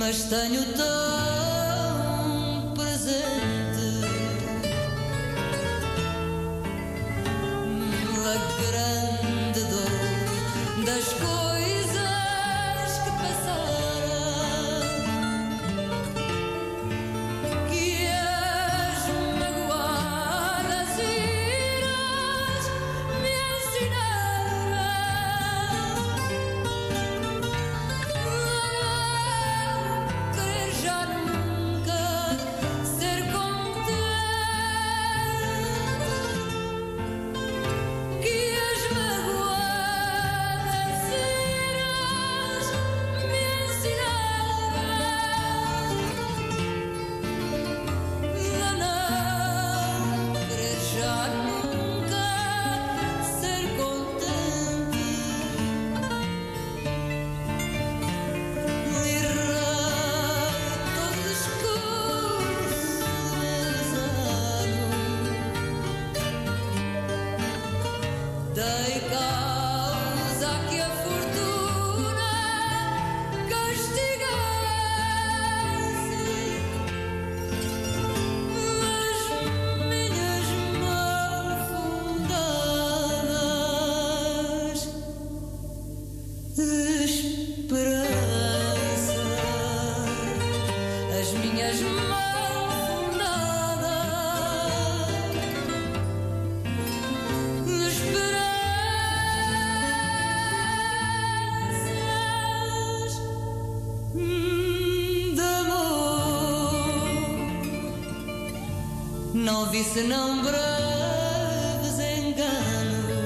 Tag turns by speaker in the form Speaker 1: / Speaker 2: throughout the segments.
Speaker 1: mas tenho tão presente a grande dor das coisas que passaram, que as magoadas iras me ensinaram. Não querer já nunca ser contente, que as magoadas iras me ensinaram. Não querer já nunca ser contente. Lirei todo o discurso desano, dei causa a que a fortuna castigasse as minhas mal fundadas esperanças, as minhas mal fundadas esperanças de amor. Não vi senão breves enganos.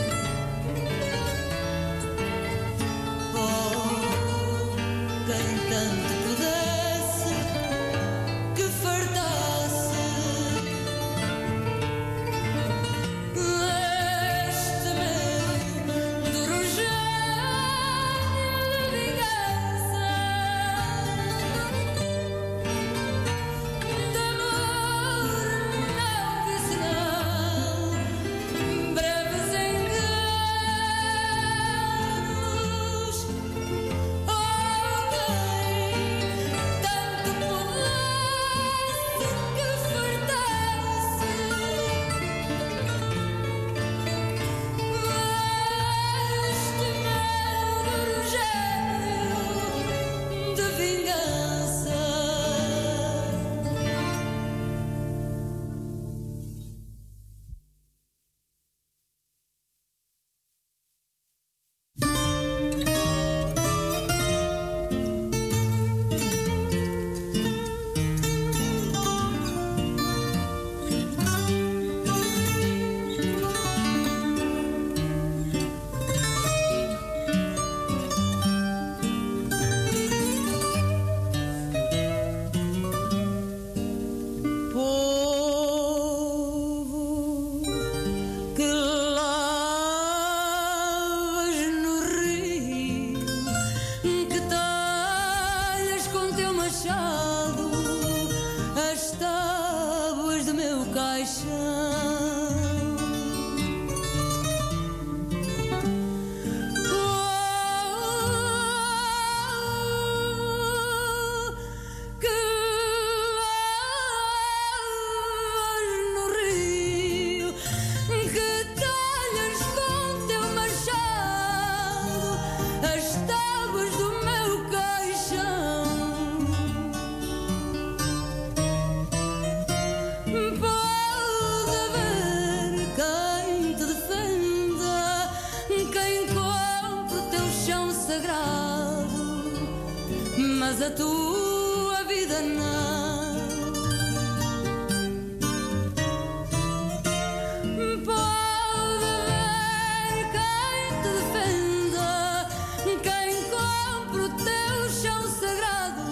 Speaker 1: Oh, quem tanto pudesse que fartasse este meu duro gênio de vingança, de amor não vi senão breves enganos. Oh, quem tanto pudesse que fartasse este meu duro gênio de vingança. Povo que lavas no rio, que talhas com teu machado as tábuas do meu caixão. Que lavas no rio, que talhas com teu machado as tábuas do meu caixão. Pode haver quem te defenda, quem compre o teu chão sagrado, mas a tua vida não. Pode haver quem te defenda, quem compre o teu chão sagrado,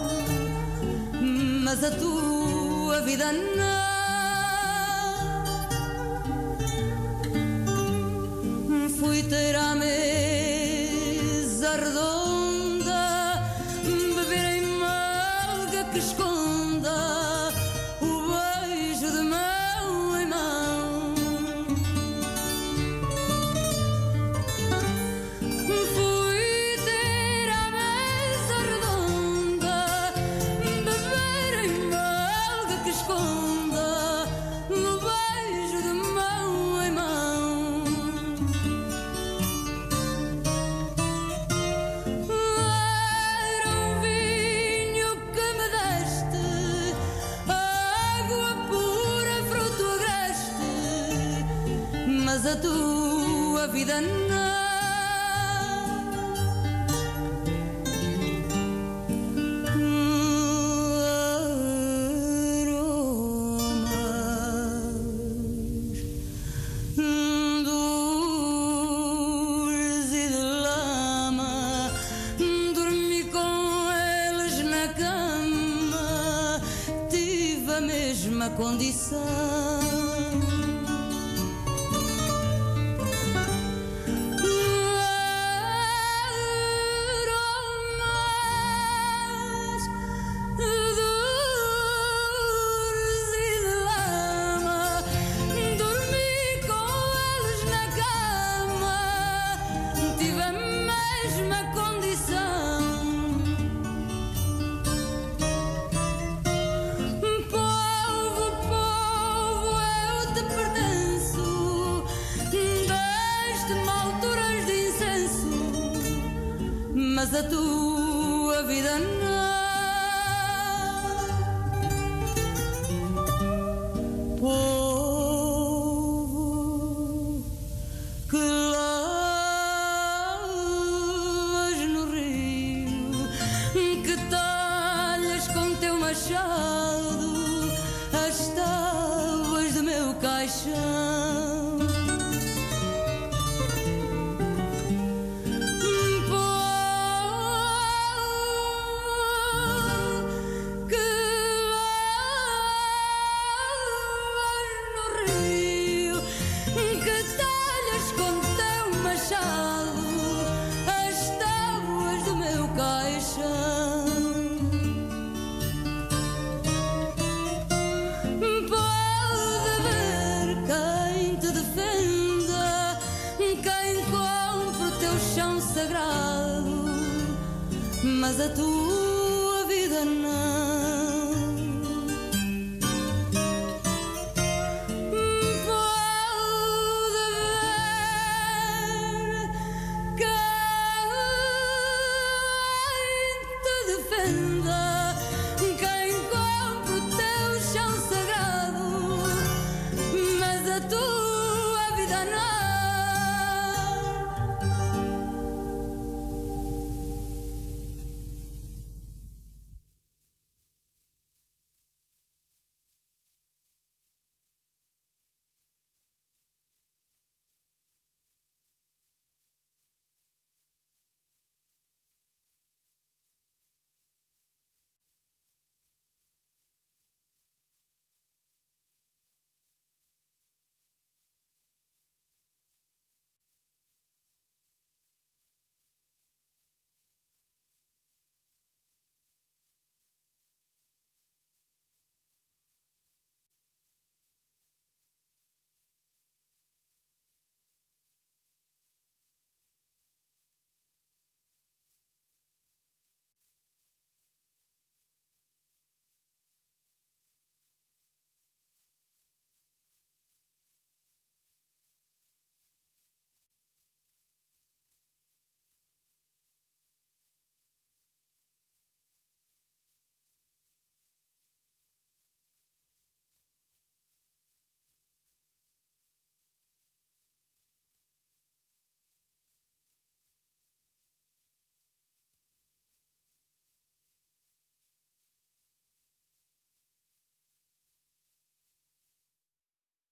Speaker 1: mas a tua vida não. Fui ter à mesa redonda, beber em malga que esconda o beijo de mão em mão. Fui ter à mesa redonda, mas a tua vida não. Condição aromas dores e de lama, dormi com eles na cama, tive a mesma condição. Mas a tua vida não. Povo que lavas no rio, que talhas com teu machado as tábuas do meu caixão. Mas a tua vida não.